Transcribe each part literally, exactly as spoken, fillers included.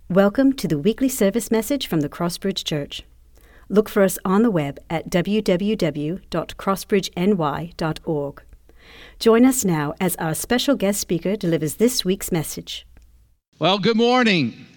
Welcome to the weekly service message from the Crossbridge Church. Look for us on the web at w w w dot crossbridge n y dot org. Join us now as our special guest speaker delivers this week's message. Well, good morning.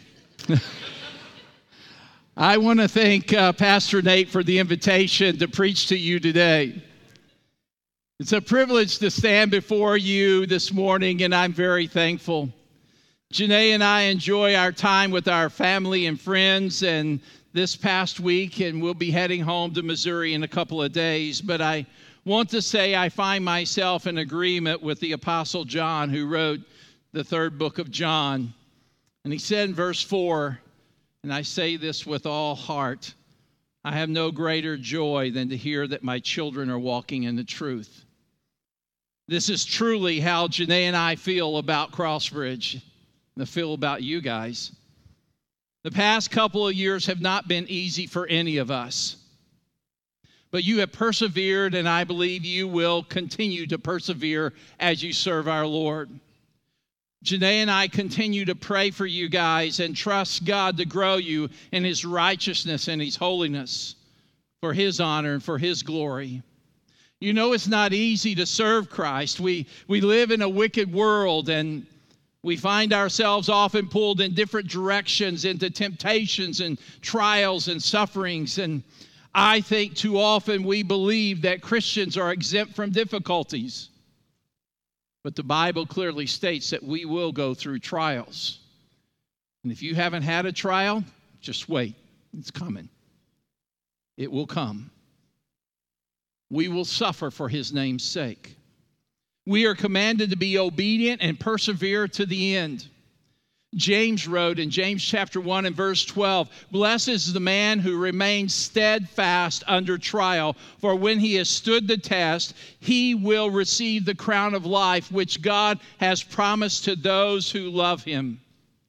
I want to thank uh, Pastor Nate for the invitation to preach to you today. It's a privilege to stand before you this morning, and I'm very thankful. Janae and I enjoy our time with our family and friends, and this past week, and we'll be heading home to Missouri in a couple of days. But I want to say I find myself in agreement with the Apostle John, who wrote the third book of John. And he said in verse four, and I say this with all heart, I have no greater joy than to hear that my children are walking in the truth. This is truly how Janae and I feel about Crossbridge. I feel about you guys. The past couple of years have not been easy for any of us. But you have persevered, and I believe you will continue to persevere as you serve our Lord. Janae and I continue to pray for you guys and trust God to grow you in His righteousness and His holiness for His honor and for His glory. You know it's not easy to serve Christ. We, we live in a wicked world, and we find ourselves often pulled in different directions into temptations and trials and sufferings. And I think too often we believe that Christians are exempt from difficulties. But the Bible clearly states that we will go through trials. And if you haven't had a trial, just wait. It's coming. It will come. We will suffer for His name's sake. We are commanded to be obedient and persevere to the end. James wrote in James chapter one and verse twelve, "Blessed is the man who remains steadfast under trial, for when he has stood the test, he will receive the crown of life which God has promised to those who love Him."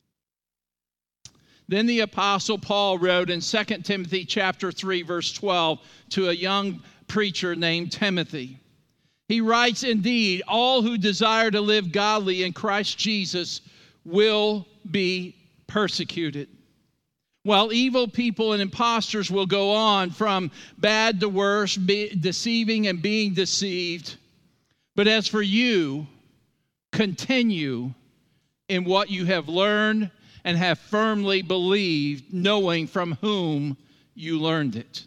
Then the Apostle Paul wrote in Second Timothy chapter three, verse twelve, to a young preacher named Timothy. He writes, "Indeed, all who desire to live godly in Christ Jesus will be persecuted. While evil people and impostors will go on from bad to worse, be deceiving and being deceived. But as for you, continue in what you have learned and have firmly believed, knowing from whom you learned it."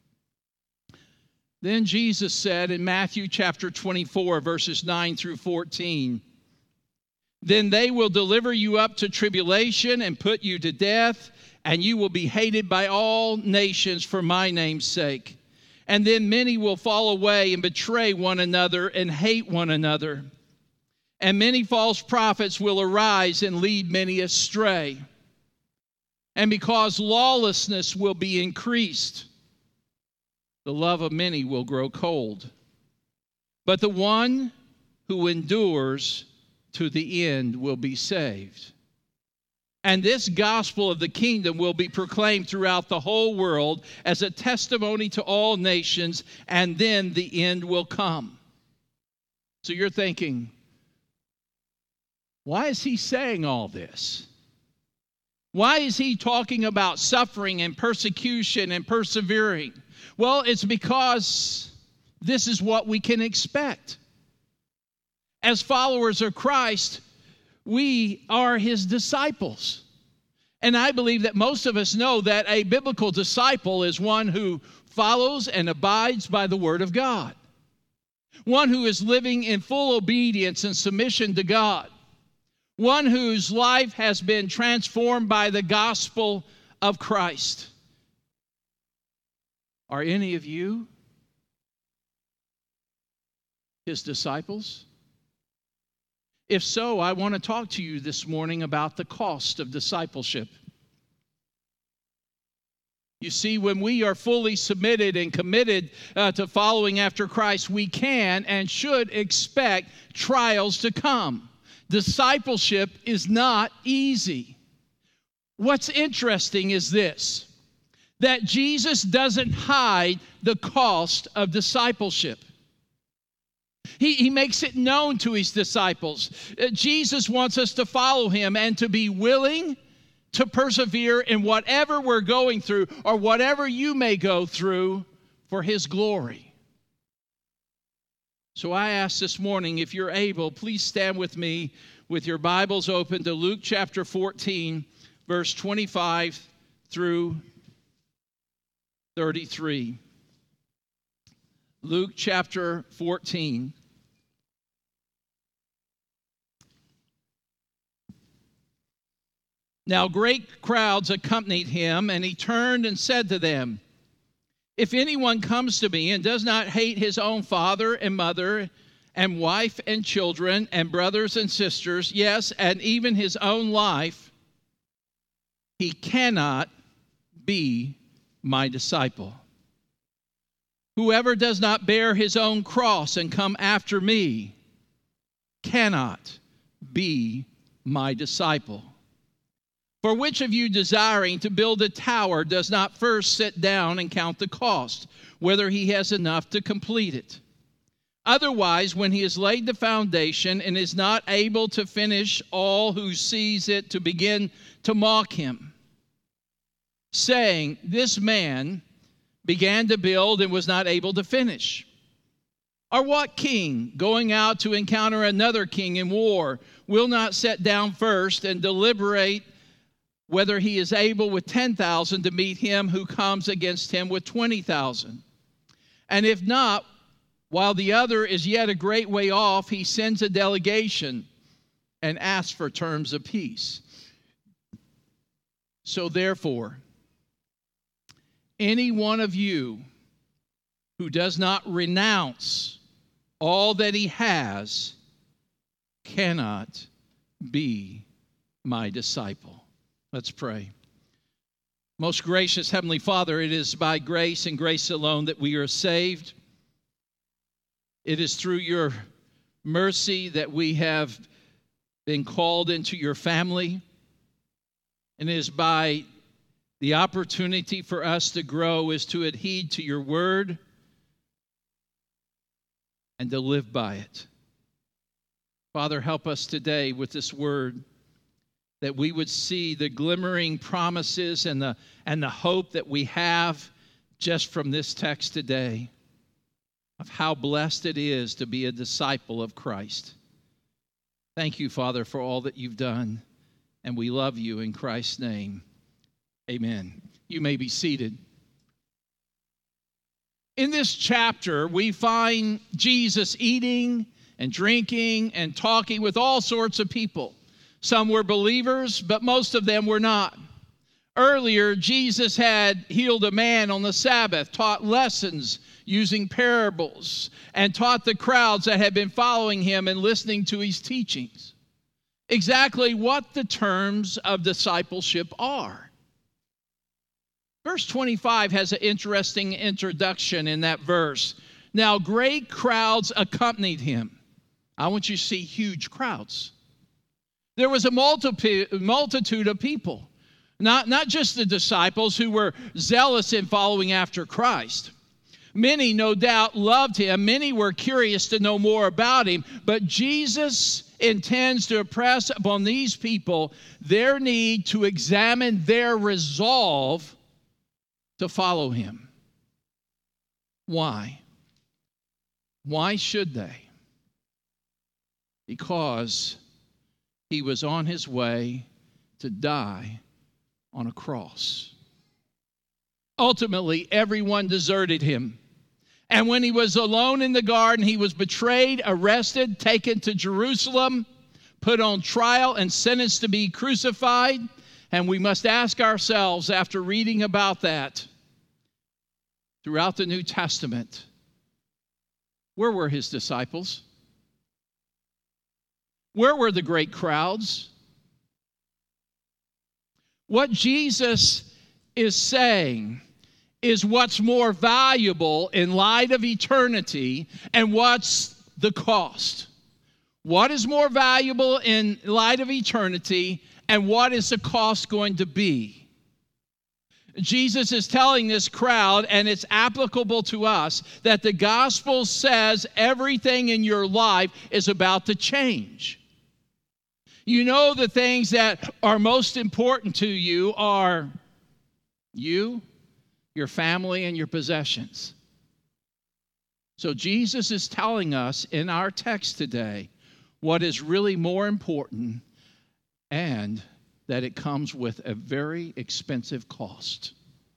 Then Jesus said in Matthew chapter twenty-four, verses nine through fourteen, "Then they will deliver you up to tribulation and put you to death, and you will be hated by all nations for my name's sake. And then many will fall away and betray one another and hate one another. And many false prophets will arise and lead many astray. And because lawlessness will be increased, the love of many will grow cold. But the one who endures to the end will be saved. And this gospel of the kingdom will be proclaimed throughout the whole world as a testimony to all nations, and then the end will come." So you're thinking, why is he saying all this? Why is he talking about suffering and persecution and persevering? Well, it's because this is what we can expect. As followers of Christ, we are His disciples. And I believe that most of us know that a biblical disciple is one who follows and abides by the Word of God. One who is living in full obedience and submission to God. One whose life has been transformed by the gospel of Christ. Are any of you His disciples? If so, I want to talk to you this morning about the cost of discipleship. You see, when we are fully submitted and committed uh, to following after Christ, we can and should expect trials to come. Discipleship is not easy. What's interesting is this, that Jesus doesn't hide the cost of discipleship. He, he makes it known to His disciples. Uh, Jesus wants us to follow Him and to be willing to persevere in whatever we're going through or whatever you may go through for His glory. So I ask this morning, if you're able, please stand with me with your Bibles open to Luke chapter fourteen, verse twenty-five through thirty-three. Luke chapter fourteen. Now great crowds accompanied him, and he turned and said to them, "If anyone comes to me and does not hate his own father and mother and wife and children and brothers and sisters, yes, and even his own life, he cannot be my disciple. Whoever does not bear his own cross and come after me cannot be my disciple. For which of you desiring to build a tower does not first sit down and count the cost, whether he has enough to complete it? Otherwise, when he has laid the foundation and is not able to finish, all who sees it to begin to mock him, saying, 'This man began to build and was not able to finish.' Or what king, going out to encounter another king in war, will not sit down first and deliberate whether he is able with ten thousand to meet him who comes against him with twenty thousand? And if not, while the other is yet a great way off, he sends a delegation and asks for terms of peace. So therefore, any one of you who does not renounce all that he has cannot be my disciple." Let's pray. Most gracious Heavenly Father, it is by grace and grace alone that we are saved. It is through your mercy that we have been called into your family. And it is by the opportunity for us to grow is to adhere to your word and to live by it. Father, help us today with this word, that we would see the glimmering promises and the, and the hope that we have just from this text today of how blessed it is to be a disciple of Christ. Thank you, Father, for all that you've done, and we love you in Christ's name. Amen. You may be seated. In this chapter, we find Jesus eating and drinking and talking with all sorts of people. Some were believers, but most of them were not. Earlier, Jesus had healed a man on the Sabbath, taught lessons using parables, and taught the crowds that had been following him and listening to his teachings exactly what the terms of discipleship are. Verse twenty-five has an interesting introduction in that verse. Now, great crowds accompanied him. I want you to see huge crowds. There was a multitude of people, not, not just the disciples who were zealous in following after Christ. Many, no doubt, loved him. Many were curious to know more about him. But Jesus intends to impress upon these people their need to examine their resolve to follow him. Why? Why should they? Because he was on his way to die on a cross. Ultimately, everyone deserted him. And when he was alone in the garden, he was betrayed, arrested, taken to Jerusalem, put on trial, and sentenced to be crucified. And we must ask ourselves, after reading about that throughout the New Testament, where were his disciples? Where were the great crowds? What Jesus is saying is what's more valuable in light of eternity and what's the cost. What is more valuable in light of eternity and what is the cost going to be? Jesus is telling this crowd, and it's applicable to us, that the gospel says everything in your life is about to change. You know the things that are most important to you are you, your family, and your possessions. So Jesus is telling us in our text today what is really more important, and that it comes with a very expensive cost.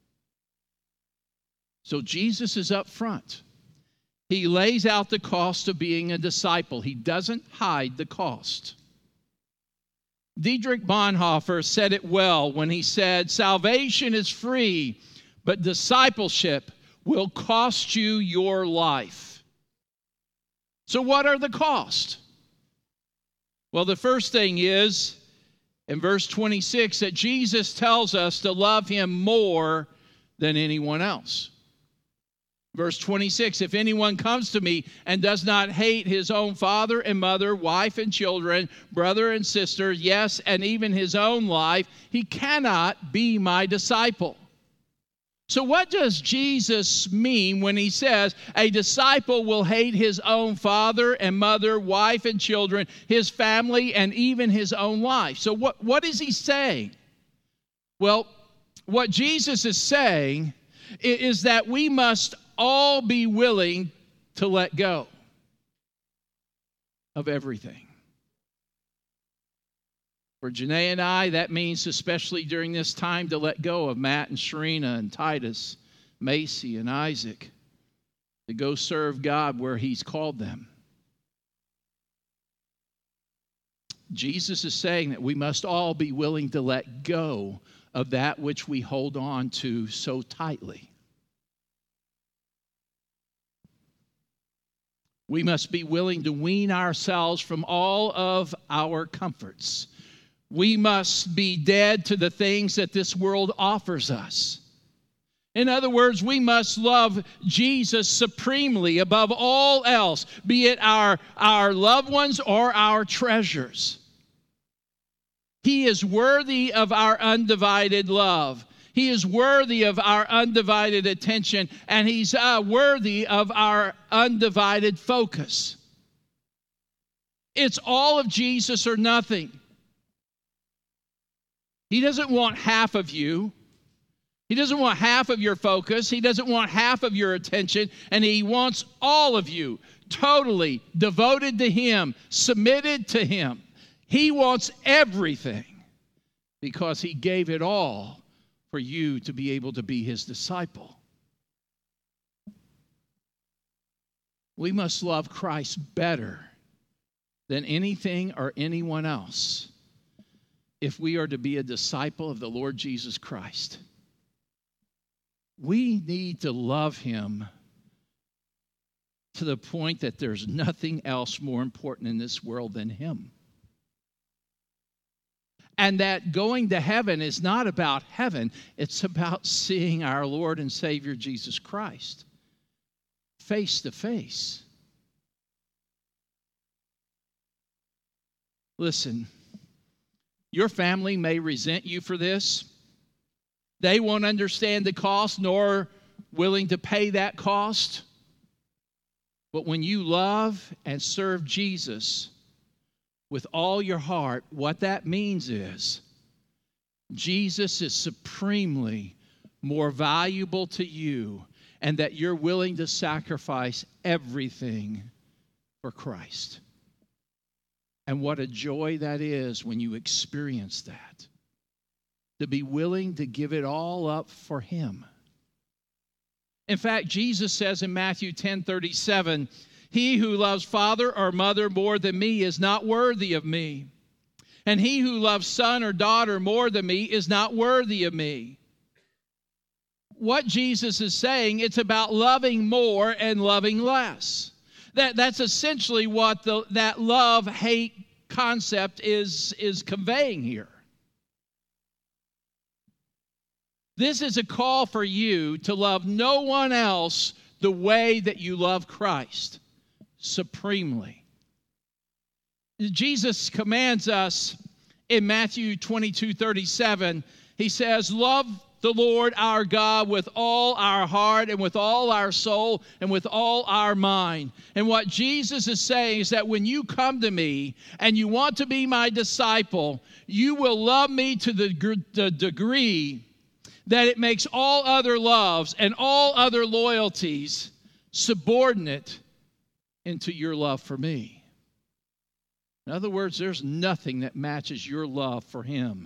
So Jesus is up front. He lays out the cost of being a disciple. He doesn't hide the cost. Dietrich Bonhoeffer said it well when he said, "Salvation is free, but discipleship will cost you your life." So what are the costs? Well, the first thing is, in verse twenty-six, that Jesus tells us to love him more than anyone else. Verse twenty-six, if anyone comes to me and does not hate his own father and mother, wife and children, brother and sister, yes, and even his own life, he cannot be my disciple. So what does Jesus mean when he says a disciple will hate his own father and mother, wife and children, his family, and even his own life? So what, what is he saying? Well, what Jesus is saying is that we must all be willing to let go of everything. For Janae and I, that means, especially during this time, to let go of Matt and Sharina and Titus, Macy and Isaac, to go serve God where he's called them. Jesus is saying that we must all be willing to let go of that which we hold on to so tightly. We must be willing to wean ourselves from all of our comforts. We must be dead to the things that this world offers us. In other words, we must love Jesus supremely above all else, be it our, our loved ones or our treasures. He is worthy of our undivided love. He is worthy of our undivided attention, and he's uh, worthy of our undivided focus. It's all of Jesus or nothing. He doesn't want half of you. He doesn't want half of your focus. He doesn't want half of your attention. And he wants all of you totally devoted to him, submitted to him. He wants everything because he gave it all for you to be able to be his disciple. We must love Christ better than anything or anyone else if we are to be a disciple of the Lord Jesus Christ. We need to love him to the point that there's nothing else more important in this world than him. And that going to heaven is not about heaven, it's about seeing our Lord and Savior Jesus Christ face to face. Listen, your family may resent you for this. They won't understand the cost nor willing to pay that cost. But when you love and serve Jesus with all your heart, what that means is Jesus is supremely more valuable to you, and that you're willing to sacrifice everything for Christ. And what a joy that is when you experience that. To be willing to give it all up for him. In fact, Jesus says in Matthew ten thirty-seven, he who loves father or mother more than me is not worthy of me. And he who loves son or daughter more than me is not worthy of me. What Jesus is saying, it's about loving more and loving less. That, that's essentially what the, that love-hate concept is, is conveying here. This is a call for you to love no one else the way that you love Christ, supremely. Jesus commands us in Matthew twenty-two thirty-seven, He says, love the Lord our God with all our heart and with all our soul and with all our mind. And what Jesus is saying is that when you come to me and you want to be my disciple, you will love me to the, the degree that it makes all other loves and all other loyalties subordinate into your love for me. In other words, there's nothing that matches your love for him.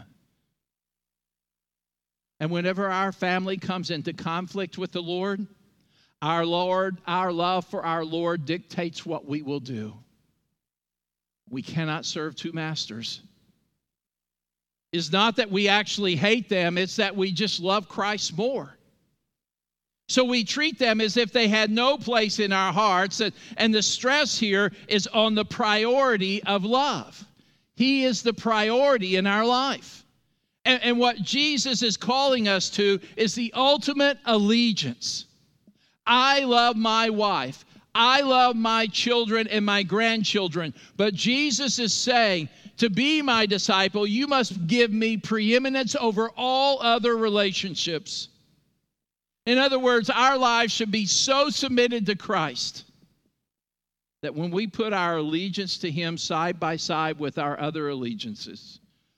And whenever our family comes into conflict with the Lord, our Lord, our love for our Lord dictates what we will do. We cannot serve two masters. It's not that we actually hate them, it's that we just love Christ more. So we treat them as if they had no place in our hearts, and the stress here is on the priority of love. He is the priority in our life. And, and what Jesus is calling us to is the ultimate allegiance. I love my wife. I love my children and my grandchildren. But Jesus is saying, to be my disciple, you must give me preeminence over all other relationships. In other words, our lives should be so submitted to Christ that when we put our allegiance to him side by side with our other allegiances,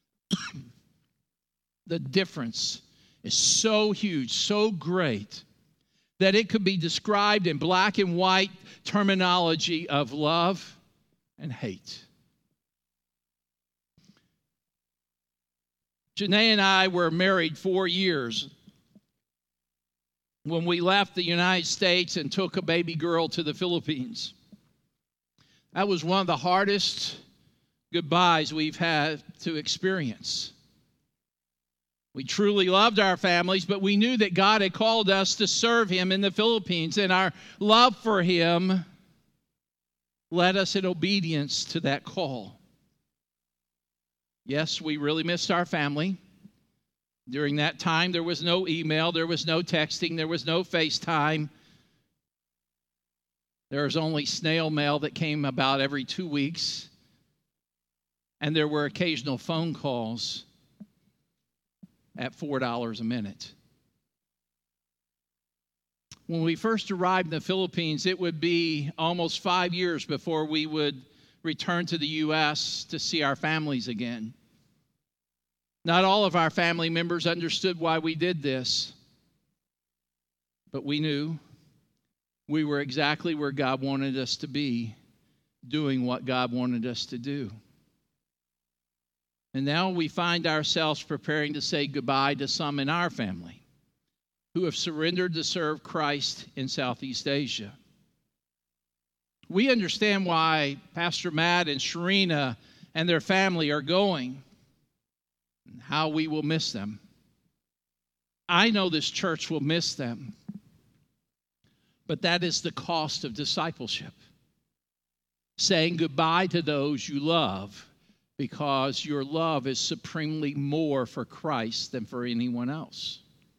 the difference is so huge, so great, that it could be described in black and white terminology of love and hate. Janae and I were married four years when we left the United States and took a baby girl to the Philippines. That was one of the hardest goodbyes we've had to experience. We truly loved our families, but we knew that God had called us to serve him in the Philippines, and our love for him led us in obedience to that call. Yes, we really missed our family. During that time, there was no email, there was no texting, there was no FaceTime. There was only snail mail that came about every two weeks, and there were occasional phone calls at four dollars a minute. When we first arrived in the Philippines, it would be almost five years before we would return to the U S to see our families again. Not all of our family members understood why we did this, but we knew we were exactly where God wanted us to be, doing what God wanted us to do. And now we find ourselves preparing to say goodbye to some in our family who have surrendered to serve Christ in Southeast Asia. We understand why Pastor Matt and Sharina and their family are going, and how we will miss them. I know this church will miss them, but that is the cost of discipleship. Saying goodbye to those you love, because your love is supremely more for Christ than for anyone else.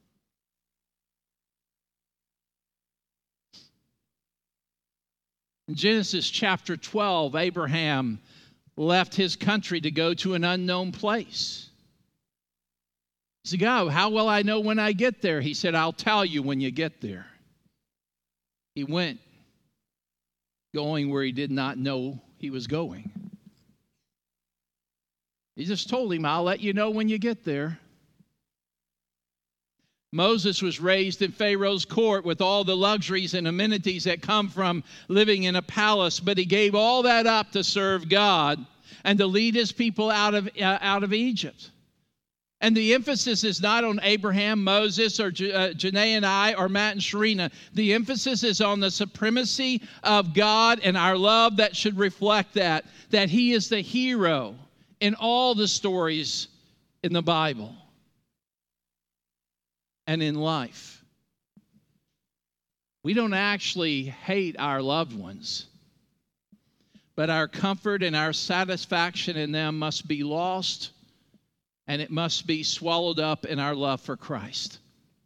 In Genesis chapter twelve, Abraham left his country to go to an unknown place. He said, God, how will I know when I get there? He said, I'll tell you when you get there. He went, going where he did not know he was going. He just told him, I'll let you know when you get there. Moses was raised in Pharaoh's court with all the luxuries and amenities that come from living in a palace, but he gave all that up to serve God and to lead his people out of, uh, out of Egypt. And the emphasis is not on Abraham, Moses, or J- uh, Janae and I, or Matt and Sharina. The emphasis is on the supremacy of God and our love that should reflect that, that he is the hero in all the stories in the Bible and in life. We don't actually hate our loved ones, but our comfort and our satisfaction in them must be lost, and it must be swallowed up in our love for Christ.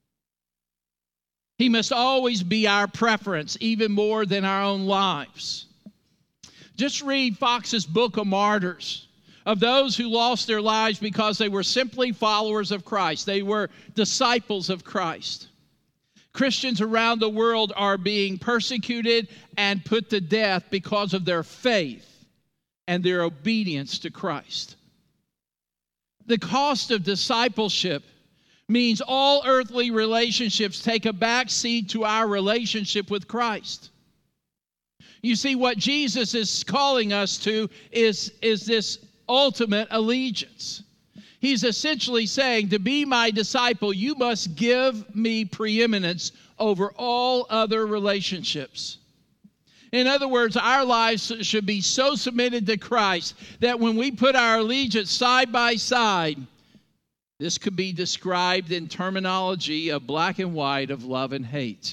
He must always be our preference, even more than our own lives. Just read Fox's Book of Martyrs, of those who lost their lives because they were simply followers of Christ. They were disciples of Christ. Christians around the world are being persecuted and put to death because of their faith and their obedience to Christ. The cost of discipleship means all earthly relationships take a back seat to our relationship with Christ. You see, what Jesus is calling us to is, is this ultimate allegiance. He's essentially saying, to be my disciple, you must give me preeminence over all other relationships. In other words, our lives should be so submitted to Christ that when we put our allegiance side by side, this could be described in terminology of black and white, of love and hate.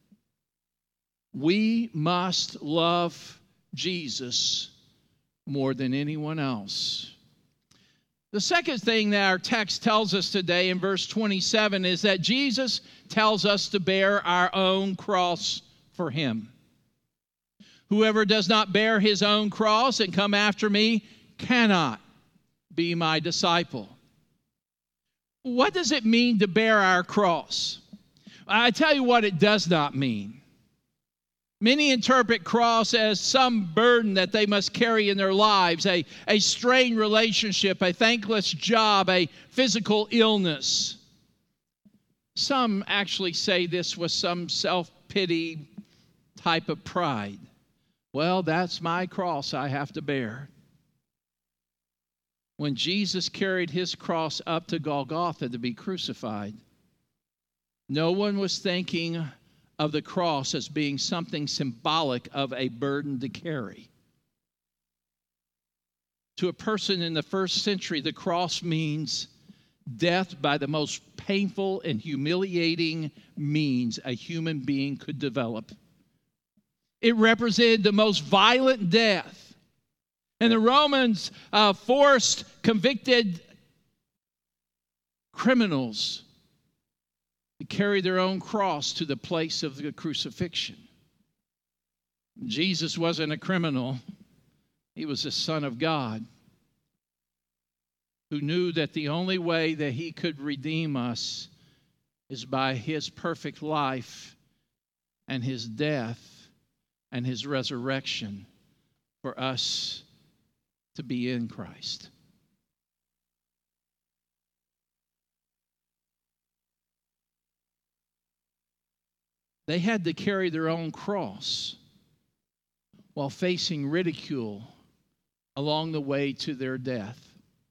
We must love Jesus more than anyone else. The second thing that our text tells us today in verse twenty-seven is that Jesus tells us to bear our own cross for him. Whoever does not bear his own cross and come after me cannot be my disciple. What does it mean to bear our cross? I tell you what it does not mean. Many interpret cross as some burden that they must carry in their lives, a, a strained relationship, a thankless job, a physical illness. Some actually say this with some self-pity type of pride. Well, that's my cross I have to bear. When Jesus carried his cross up to Golgotha to be crucified, no one was thinking of the cross as being something symbolic of a burden to carry. To a person in the first century, the cross means death by the most painful and humiliating means a human being could develop. It represented the most violent death. And the Romans uh, forced convicted criminals to carry their own cross to the place of the crucifixion. Jesus wasn't a criminal. He was the Son of God who knew that the only way that he could redeem us is by his perfect life and his death and his resurrection for us to be in Christ. They had to carry their own cross while facing ridicule along the way to their death.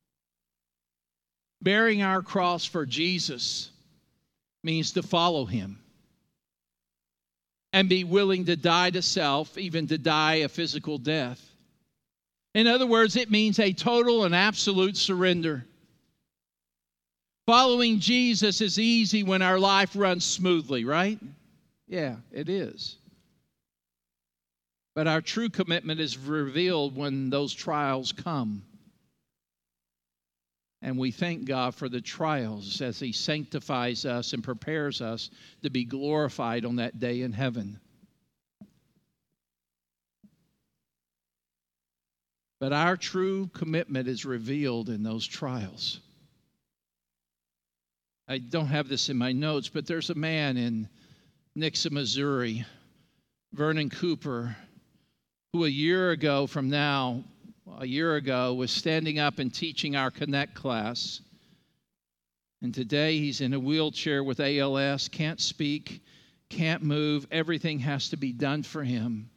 Bearing our cross for Jesus means to follow him and be willing to die to self, even to die a physical death. In other words, it means a total and absolute surrender. Following Jesus is easy when our life runs smoothly, right? Yeah, it is. But our true commitment is revealed when those trials come. And we thank God for the trials as he sanctifies us and prepares us to be glorified on that day in heaven. But our true commitment is revealed in those trials. I don't have this in my notes, but there's a man in Nixa, Missouri, Vernon Cooper, who a year ago from now, a year ago, was standing up and teaching our Connect class. And today he's in a wheelchair with A L S, can't speak, can't move. Everything has to be done for him.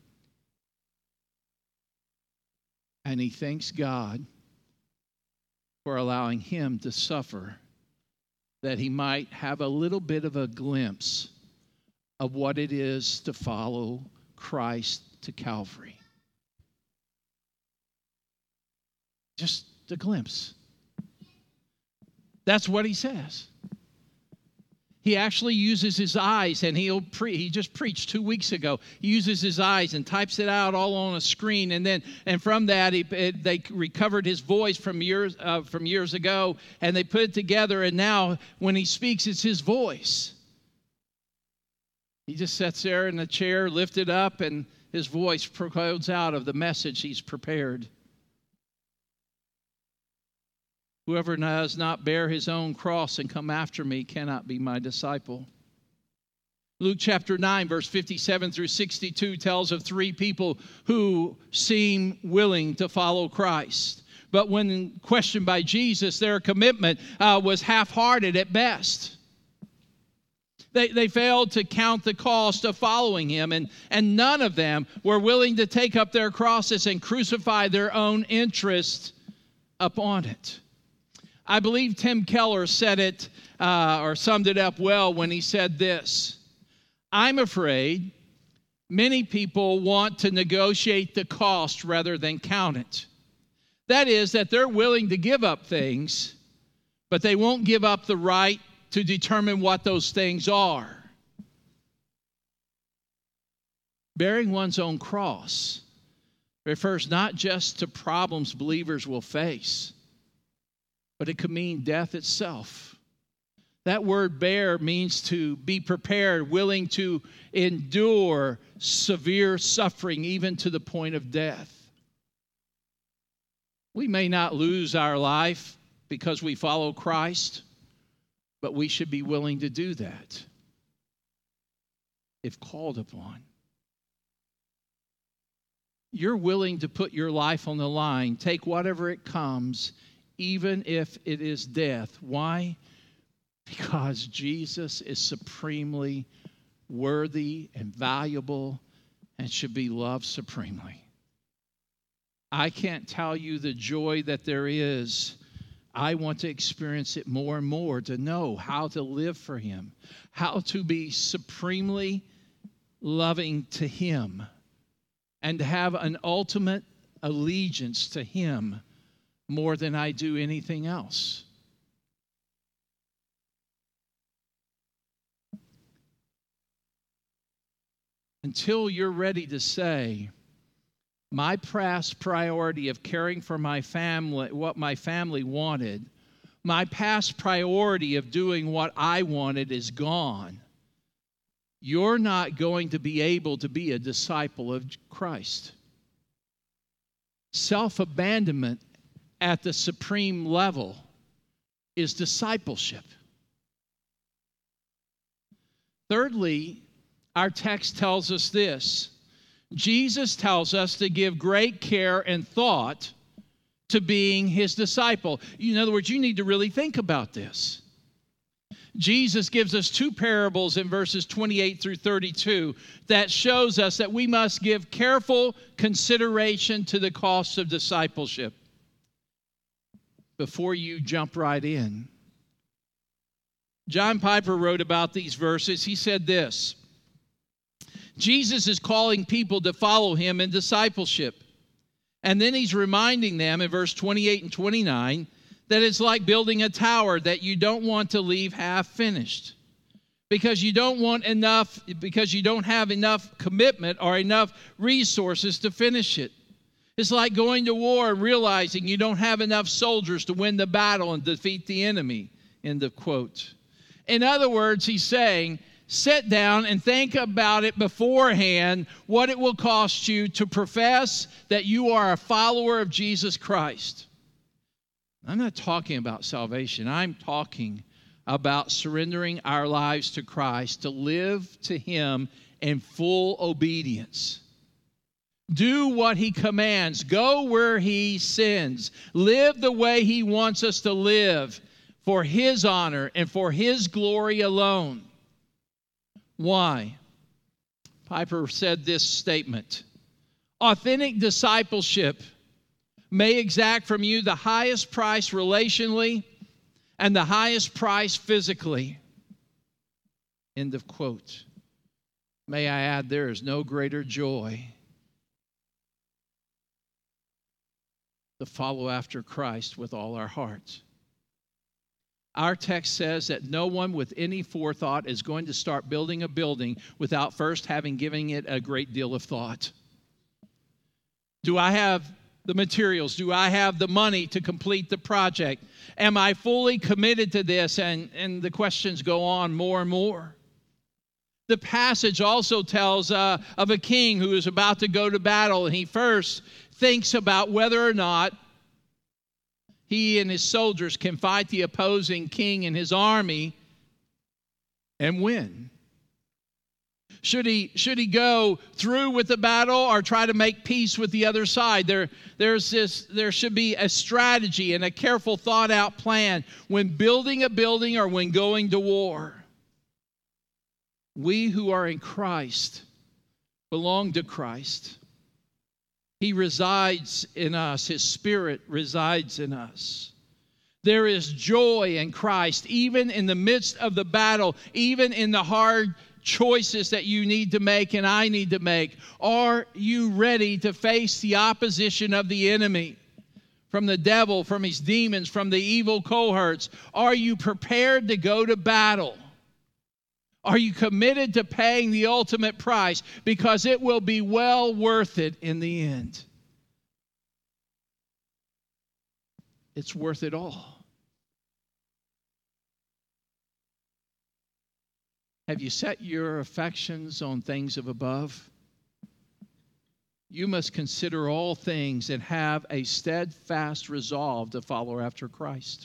And he thanks God for allowing him to suffer, that he might have a little bit of a glimpse of what it is to follow Christ to Calvary. Just a glimpse. That's what he says. He actually uses his eyes, and he'll pre- he just preached two weeks ago. He uses his eyes and types it out all on a screen, and then and from that he, it, they recovered his voice from years uh, from years ago, and they put it together. And now, when he speaks, it's his voice. He just sits there in a chair, lifted up, and his voice proclaims out of the message he's prepared. Whoever does not bear his own cross and come after me cannot be my disciple. Luke chapter nine, verse fifty-seven through sixty-two tells of three people who seem willing to follow Christ. But when questioned by Jesus, their commitment uh, was half-hearted at best. They, they failed to count the cost of following him, and, and none of them were willing to take up their crosses and crucify their own interest upon it. I believe Tim Keller said it, uh, or summed it up well when he said this: I'm afraid many people want to negotiate the cost rather than count it. That is, that they're willing to give up things, but they won't give up the right to determine what those things are. Bearing one's own cross refers not just to problems believers will face, but it could mean death itself. That word bear means to be prepared, willing to endure severe suffering, even to the point of death. We may not lose our life because we follow Christ, but we should be willing to do that if called upon. You're willing to put your life on the line, take whatever it comes, even if it is death. Why? Because Jesus is supremely worthy and valuable and should be loved supremely. I can't tell you the joy that there is. I want to experience it more and more, to know how to live for him, how to be supremely loving to him, and to have an ultimate allegiance to him more than I do anything else. Until you're ready to say, my past priority of caring for my family, what my family wanted, my past priority of doing what I wanted is gone, you're not going to be able to be a disciple of Christ. Self-abandonment at the supreme level is discipleship. Thirdly, our text tells us this. Jesus tells us to give great care and thought to being his disciple. In other words, you need to really think about this. Jesus gives us two parables in verses twenty-eight through thirty-two that shows us that we must give careful consideration to the costs of discipleship. Before you jump right in, John Piper wrote about these verses. He said this: Jesus is calling people to follow him in discipleship. And then he's reminding them in verse twenty-eight and twenty-nine that it's like building a tower that you don't want to leave half finished. Because you don't want enough, because you don't have enough commitment or enough resources to finish it. It's like going to war and realizing you don't have enough soldiers to win the battle and defeat the enemy. End of quote. In other words, he's saying, sit down and think about it beforehand, what it will cost you to profess that you are a follower of Jesus Christ. I'm not talking about salvation. I'm talking about surrendering our lives to Christ, to live to him in full obedience. Do what he commands. Go where he sends. Live the way he wants us to live for his honor and for his glory alone. Why? Piper said this statement: authentic discipleship may exact from you the highest price relationally and the highest price physically. End of quote. May I add, there is no greater joy to follow after Christ with all our hearts. Our text says that no one with any forethought is going to start building a building without first having given it a great deal of thought. Do I have the materials? Do I have the money to complete the project? Am I fully committed to this? And, and the questions go on more and more. The passage also tells uh, of a king who is about to go to battle, and he first thinks about whether or not he and his soldiers can fight the opposing king and his army and win. Should he, should he go through with the battle or try to make peace with the other side? There, there's this, there should be a strategy and a careful thought out plan when building a building or when going to war. We who are in Christ belong to Christ. He resides in us. His Spirit resides in us. There is joy in Christ, even in the midst of the battle, even in the hard choices that you need to make and I need to make. Are you ready to face the opposition of the enemy? From the devil, from his demons, from the evil cohorts. Are you prepared to go to battle? Are you committed to paying the ultimate price? Because it will be well worth it in the end. It's worth it all. Have you set your affections on things of above? You must consider all things and have a steadfast resolve to follow after Christ,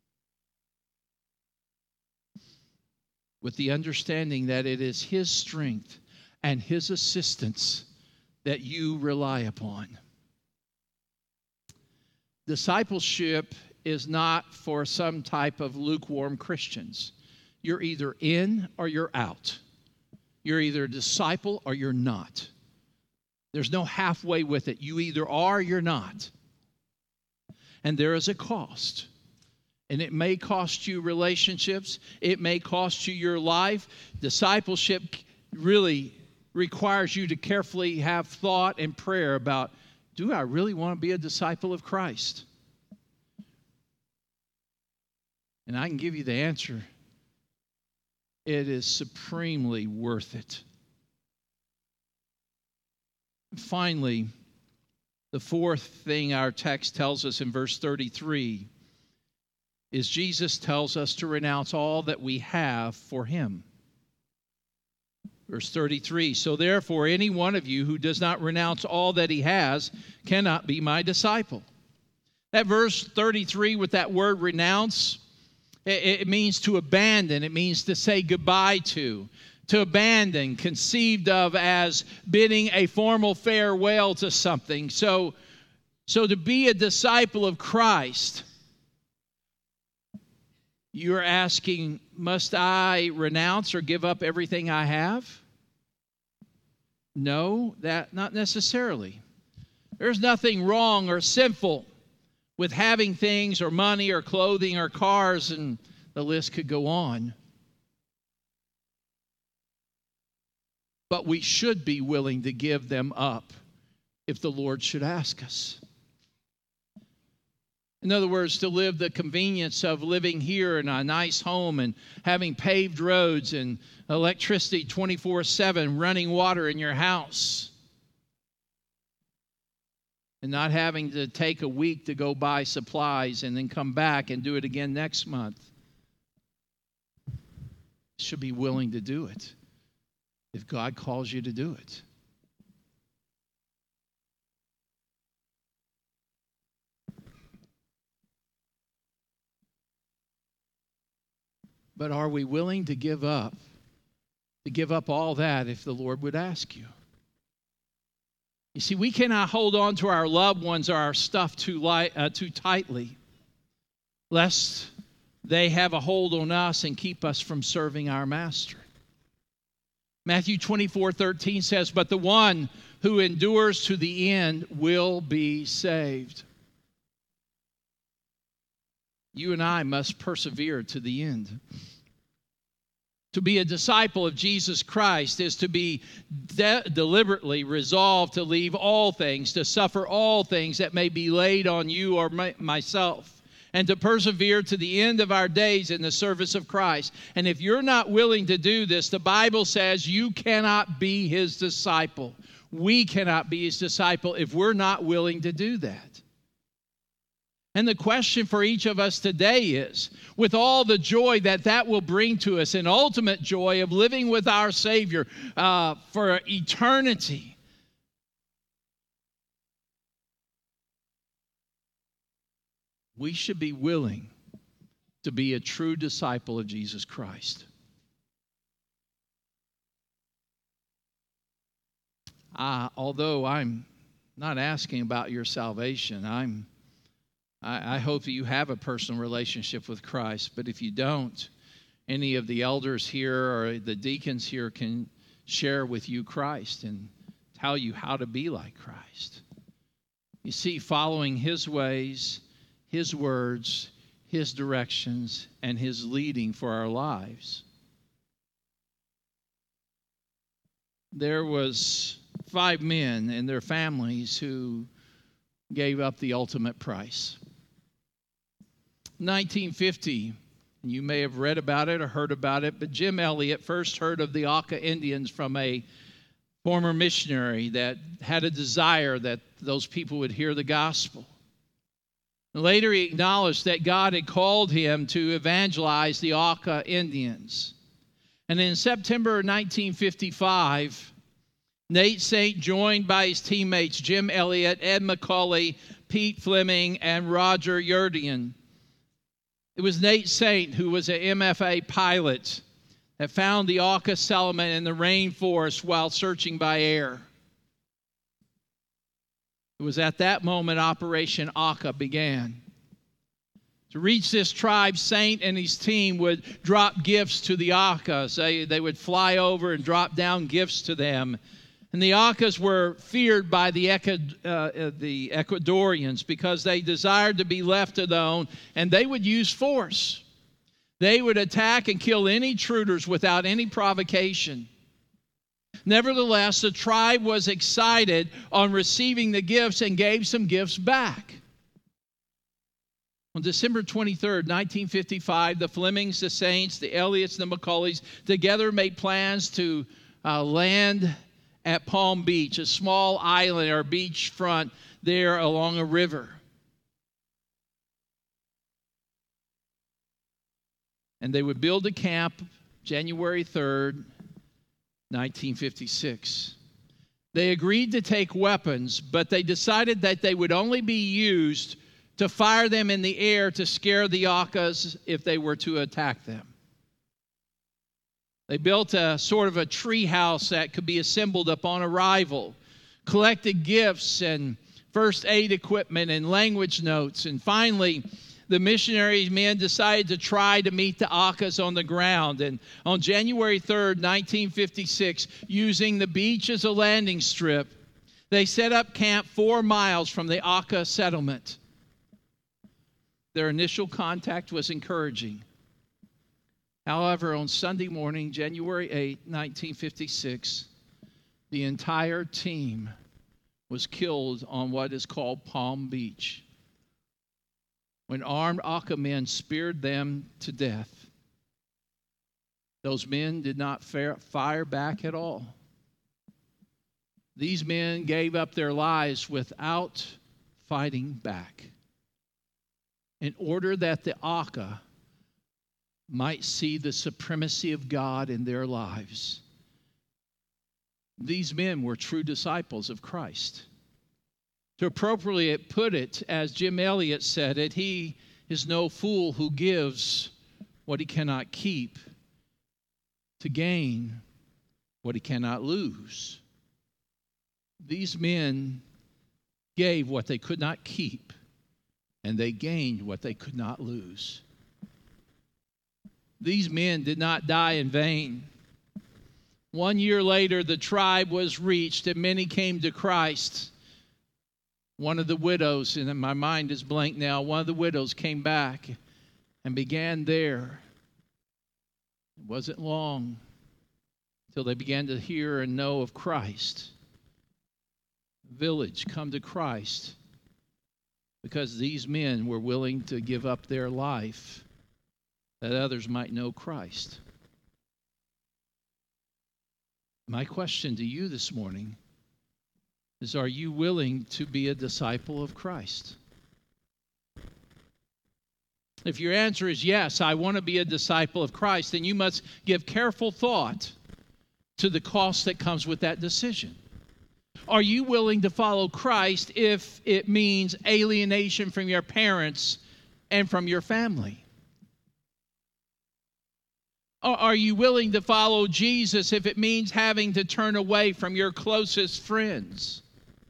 with the understanding that it is His strength and His assistance that you rely upon. Discipleship is not for some type of lukewarm Christians. You're either in or you're out. You're either a disciple or you're not. There's no halfway with it. You either are or you're not. And there is a cost. And it may cost you relationships. It may cost you your life. Discipleship really requires you to carefully have thought and prayer about, do I really want to be a disciple of Christ? And I can give you the answer. It is supremely worth it. Finally, the fourth thing our text tells us in verse thirty-three is Jesus tells us to renounce all that we have for Him. Verse thirty-three, so therefore any one of you who does not renounce all that he has cannot be my disciple. That verse thirty-three with that word renounce, it, it means to abandon. It means to say goodbye to. To abandon, conceived of as bidding a formal farewell to something. So, so to be a disciple of Christ, you're asking, must I renounce or give up everything I have? No, that not necessarily. There's nothing wrong or sinful with having things or money or clothing or cars, and the list could go on. But we should be willing to give them up if the Lord should ask us. In other words, to live the convenience of living here in a nice home and having paved roads and electricity twenty-four seven, running water in your house, and not having to take a week to go buy supplies and then come back and do it again next month. Should be willing to do it if God calls you to do it. But are we willing to give up, to give up all that if the Lord would ask you? You see, we cannot hold on to our loved ones or our stuff too light, uh, too tightly, lest they have a hold on us and keep us from serving our Master. Matthew twenty-four thirteen says, but the one who endures to the end will be saved. You and I must persevere to the end. To be a disciple of Jesus Christ is to be de- deliberately resolved to leave all things, to suffer all things that may be laid on you or my- myself, and to persevere to the end of our days in the service of Christ. And if you're not willing to do this, the Bible says you cannot be His disciple. We cannot be His disciple if we're not willing to do that. And the question for each of us today is, with all the joy that that will bring to us, an ultimate joy of living with our Savior uh, for eternity, we should be willing to be a true disciple of Jesus Christ. Uh, although I'm not asking about your salvation, I'm, I, I hope that you have a personal relationship with Christ. But if you don't, any of the elders here or the deacons here can share with you Christ and tell you how to be like Christ. You see, following His ways, His words, His directions, and His leading for our lives. There was five men and their families who gave up the ultimate price. nineteen fifty, you may have read about it or heard about it, but Jim Elliot first heard of the Auca Indians from a former missionary that had a desire that those people would hear the gospel. Later, he acknowledged that God had called him to evangelize the Auca Indians. And in September nineteen fifty-five, Nate Saint, joined by his teammates Jim Elliot, Ed McCauley, Pete Fleming, and Roger Yerdian. It was Nate Saint, who was an M F A pilot, that found the Auca settlement in the rainforest while searching by air. It was at that moment Operation Auca began. To reach this tribe, Saint and his team would drop gifts to the Aucas. They, they would fly over and drop down gifts to them. And the Aucas were feared by the, uh, the Ecuadorians because they desired to be left alone, and they would use force. They would attack and kill any intruders without any provocation. Nevertheless, the tribe was excited on receiving the gifts and gave some gifts back. On December twenty-third, nineteen fifty-five, the Flemings, the Saints, the Elliots, the McCaulleys together made plans to uh, land at Palm Beach, a small island or beachfront there along a river. And they would build a camp January third, nineteen fifty-six. They agreed to take weapons, but they decided that they would only be used to fire them in the air to scare the Aucas if they were to attack them. They built a sort of a tree house that could be assembled upon arrival, collected gifts and first aid equipment and language notes, and finally, the missionaries men decided to try to meet the Aucas on the ground. And on January third, nineteen fifty-six, using the beach as a landing strip, they set up camp four miles from the Auca settlement. Their initial contact was encouraging. However, on Sunday morning, January eighth, nineteen fifty-six, the entire team was killed on what is called Palm Beach, when armed Auca men speared them to death. Those men did not fire back at all. These men gave up their lives without fighting back, in order that the Auca might see the supremacy of God in their lives. These men were true disciples of Christ. To appropriately put it, as Jim Elliot said it, he is no fool who gives what he cannot keep to gain what he cannot lose. These men gave what they could not keep, and they gained what they could not lose. These men did not die in vain. One year later, the tribe was reached, and many came to Christ. One of the widows, and my mind is blank now, one of the widows came back and began there. It wasn't long until they began to hear and know of Christ. Village come to Christ because these men were willing to give up their life that others might know Christ. My question to you this morning is, are you willing to be a disciple of Christ? If your answer is yes, I want to be a disciple of Christ, then you must give careful thought to the cost that comes with that decision. Are you willing to follow Christ if it means alienation from your parents and from your family? Are you willing to follow Jesus if it means having to turn away from your closest friends?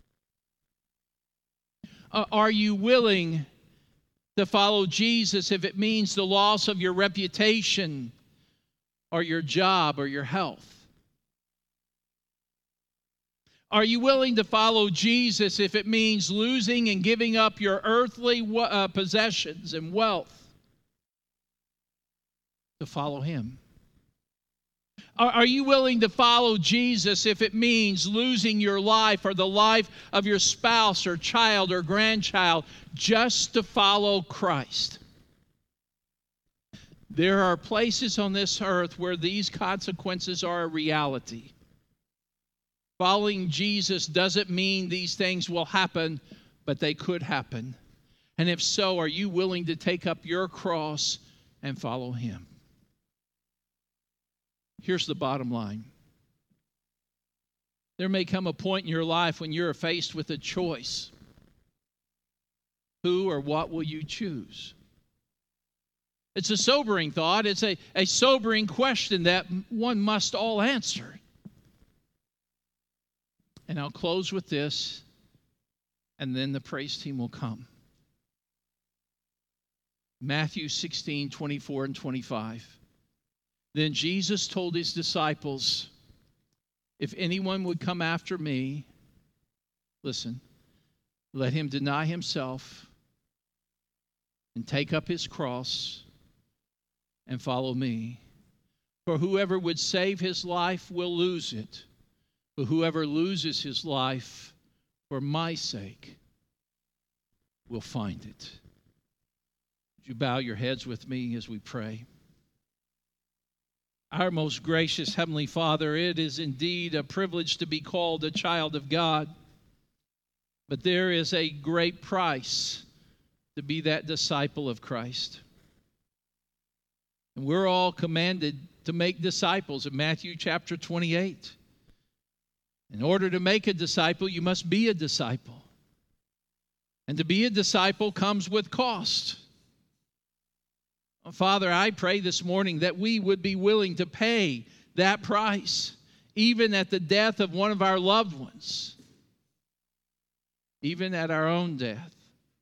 Are you willing to follow Jesus if it means the loss of your reputation or your job or your health? Are you willing to follow Jesus if it means losing and giving up your earthly uh, possessions and wealth to follow him? Are, are you willing to follow Jesus if it means losing your life or the life of your spouse or child or grandchild just to follow Christ? There are places on this earth where these consequences are a reality. Following Jesus doesn't mean these things will happen, but they could happen. And if so, are you willing to take up your cross and follow him? Here's the bottom line. There may come a point in your life when you're faced with a choice. Who or what will you choose? It's a sobering thought. It's a, a sobering question that one must all answer. And I'll close with this, and then the praise team will come. Matthew sixteen, twenty-four and twenty-five. Then Jesus told his disciples, if anyone would come after me, listen, let him deny himself and take up his cross and follow me. For whoever would save his life will lose it. But whoever loses his life for my sake will find it. Would you bow your heads with me as we pray? Our most gracious Heavenly Father, it is indeed a privilege to be called a child of God. But there is a great price to be that disciple of Christ. And we're all commanded to make disciples in Matthew chapter twenty-eight. In order to make a disciple, you must be a disciple. And to be a disciple comes with cost. Father, I pray this morning that we would be willing to pay that price, even at the death of one of our loved ones, even at our own death.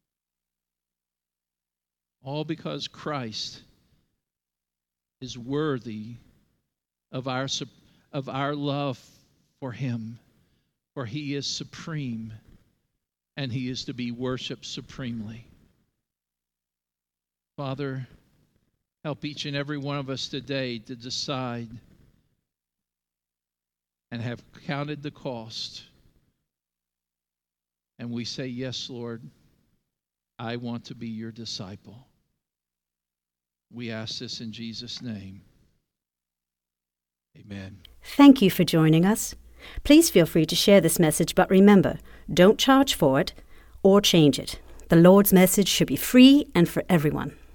All because Christ is worthy of our, of our love for him, for he is supreme, and he is to be worshiped supremely. Father, help each and every one of us today to decide and have counted the cost. And we say, yes, Lord, I want to be your disciple. We ask this in Jesus' name. Amen. Thank you for joining us. Please feel free to share this message, but remember, don't charge for it or change it. The Lord's message should be free and for everyone.